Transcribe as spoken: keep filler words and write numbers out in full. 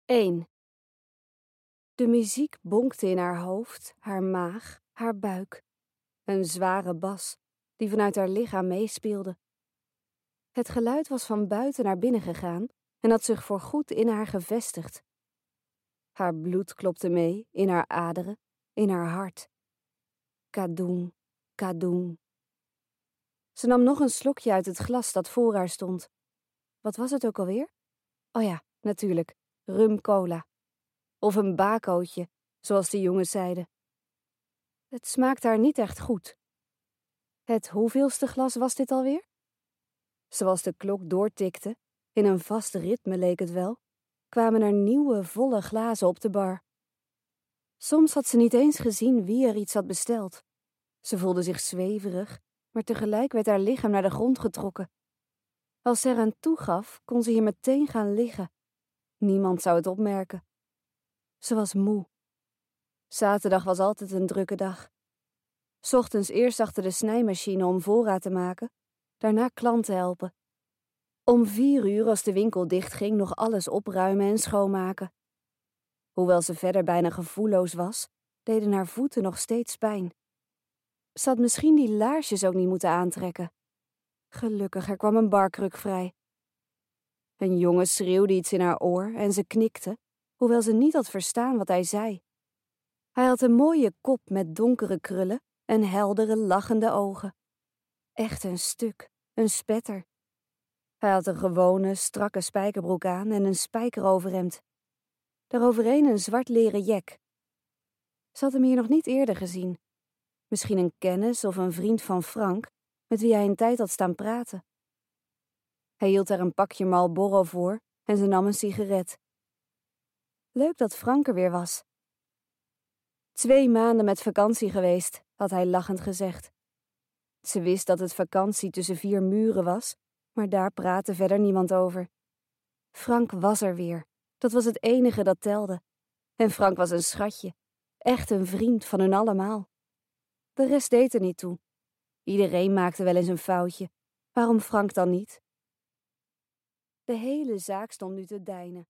één. De muziek bonkte in haar hoofd, haar maag, haar buik. Een zware bas, die vanuit haar lichaam meespeelde. Het geluid was van buiten naar binnen gegaan en had zich voorgoed in haar gevestigd. Haar bloed klopte mee, in haar aderen, in haar hart. Kadoen, kadoen. Ze nam nog een slokje uit het glas dat voor haar stond. Wat was het ook alweer? Oh ja, natuurlijk, rum cola. Of een bakootje, zoals de jongens zeiden. Het smaakte haar niet echt goed. Het hoeveelste glas was dit alweer? Zoals de klok doortikte, in een vast ritme leek het wel, kwamen er nieuwe, volle glazen op de bar. Soms had ze niet eens gezien wie er iets had besteld. Ze voelde zich zweverig, maar tegelijk werd haar lichaam naar de grond getrokken. Als ze eraan toegaf, kon ze hier meteen gaan liggen. Niemand zou het opmerken. Ze was moe. Zaterdag was altijd een drukke dag. 's Ochtends eerst achter de snijmachine om voorraad te maken, daarna klanten helpen. Om vier uur als de winkel dichtging nog alles opruimen en schoonmaken. Hoewel ze verder bijna gevoelloos was, deden haar voeten nog steeds pijn. Ze had misschien die laarsjes ook niet moeten aantrekken. Gelukkig, er kwam een barkruk vrij. Een jongen schreeuwde iets in haar oor en ze knikte, hoewel ze niet had verstaan wat hij zei. Hij had een mooie kop met donkere krullen en heldere, lachende ogen. Echt een stuk, een spetter. Hij had een gewone, strakke spijkerbroek aan en een spijkeroverhemd. Daaroverheen een zwart leren jek. Ze had hem hier nog niet eerder gezien. Misschien een kennis of een vriend van Frank, met wie hij een tijd had staan praten. Hij hield haar een pakje Marlboro voor en ze nam een sigaret. Leuk dat Frank er weer was. Twee maanden met vakantie geweest, had hij lachend gezegd. Ze wist dat het vakantie tussen vier muren was, maar daar praatte verder niemand over. Frank was er weer, dat was het enige dat telde. En Frank was een schatje, echt een vriend van hun allemaal. De rest deed er niet toe. Iedereen maakte wel eens een foutje, waarom Frank dan niet? De hele zaak stond nu te deinen.